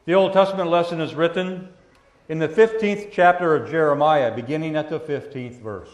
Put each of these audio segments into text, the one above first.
The Old Testament lesson is written in the 15th chapter of Jeremiah, beginning at the 15th verse.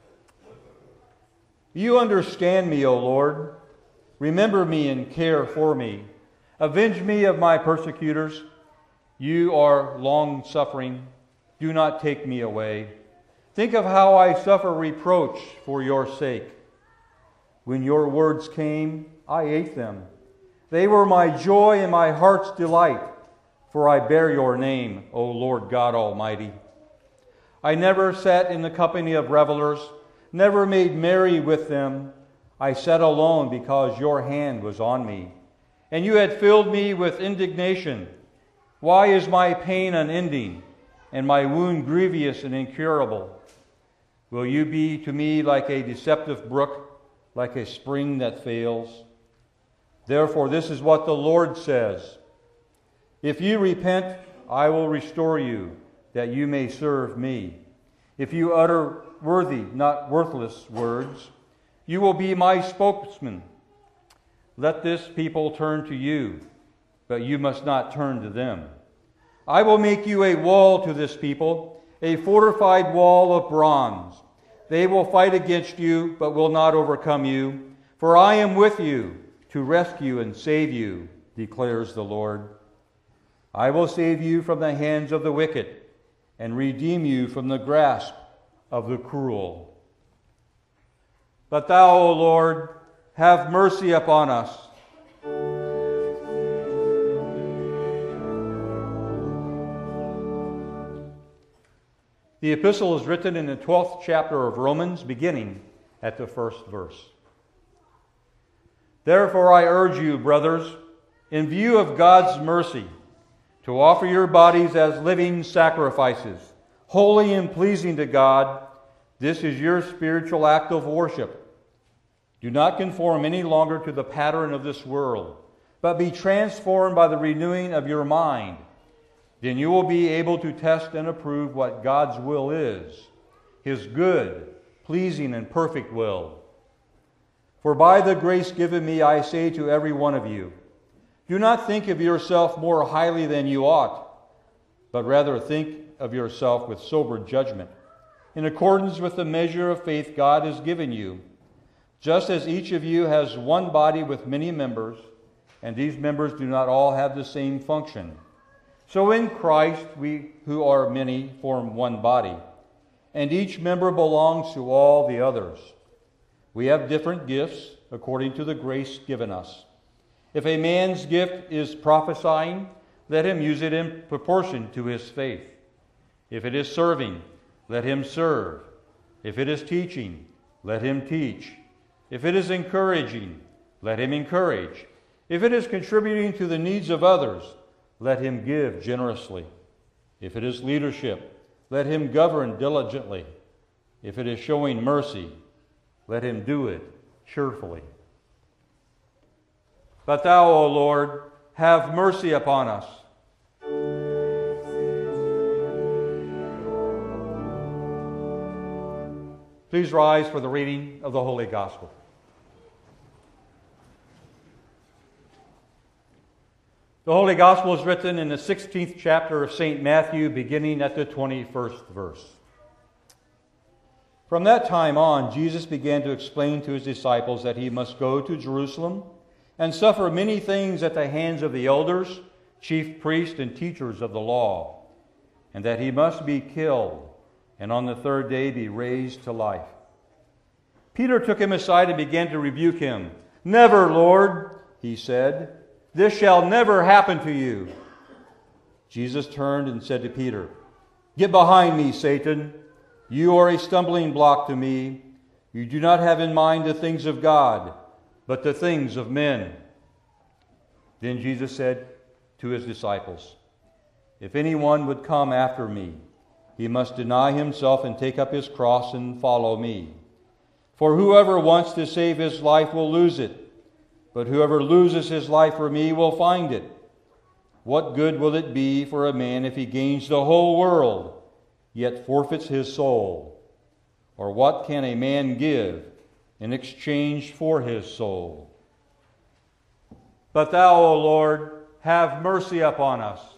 You understand me, O Lord. Remember me and care for me. Avenge me of my persecutors. You are long-suffering. Do not take me away. Think of how I suffer reproach for your sake. When your words came, I ate them. They were my joy and my heart's delight, for I bear your name, O Lord God Almighty. I never sat in the company of revelers, never made merry with them. I sat alone because your hand was on me, and you had filled me with indignation. Why is my pain unending, and my wound grievous and incurable? Will you be to me like a deceptive brook, like a spring that fails? Therefore, this is what the Lord says. If you repent, I will restore you, that you may serve me. If you utter worthy, not worthless words, you will be my spokesman. Let this people turn to you, but you must not turn to them. I will make you a wall to this people, a fortified wall of bronze. They will fight against you, but will not overcome you. For I am with you to rescue and save you, declares the Lord. I will save you from the hands of the wicked and redeem you from the grasp of the cruel. But thou, O Lord, have mercy upon us. The epistle is written in the 12th chapter of Romans, beginning at the first verse. Therefore I urge you, brothers, in view of God's mercy, to offer your bodies as living sacrifices, holy and pleasing to God. This is your spiritual act of worship. Do not conform any longer to the pattern of this world, but be transformed by the renewing of your mind. Then you will be able to test and approve what God's will is, His good, pleasing, and perfect will. For by the grace given me, I say to every one of you, do not think of yourself more highly than you ought, but rather think of yourself with sober judgment, in accordance with the measure of faith God has given you. Just as each of you has one body with many members, and these members do not all have the same function. So in Christ we who are many form one body, and each member belongs to all the others. We have different gifts according to the grace given us. If a man's gift is prophesying, let him use it in proportion to his faith. If it is serving, let him serve. If it is teaching, let him teach. If it is encouraging, let him encourage. If it is contributing to the needs of others, let him give generously. If it is leadership, let him govern diligently. If it is showing mercy, let him do it cheerfully. But thou, O Lord, have mercy upon us. Please rise for the reading of the Holy Gospel. The Holy Gospel is written in the 16th chapter of St. Matthew, beginning at the 21st verse. From that time on, Jesus began to explain to his disciples that he must go to Jerusalem and suffer many things at the hands of the elders, chief priests, and teachers of the law, and that he must be killed, and on the third day be raised to life. Peter took him aside and began to rebuke him. Never, Lord, he said. This shall never happen to you. Jesus turned and said to Peter, Get behind me, Satan. You are a stumbling block to me. You do not have in mind the things of God, but the things of men. Then Jesus said to his disciples, If anyone would come after me, he must deny himself and take up his cross and follow me. For whoever wants to save his life will lose it, but whoever loses his life for me will find it. What good will it be for a man if he gains the whole world, yet forfeits his soul? Or what can a man give in exchange for his soul? But thou, O Lord, have mercy upon us.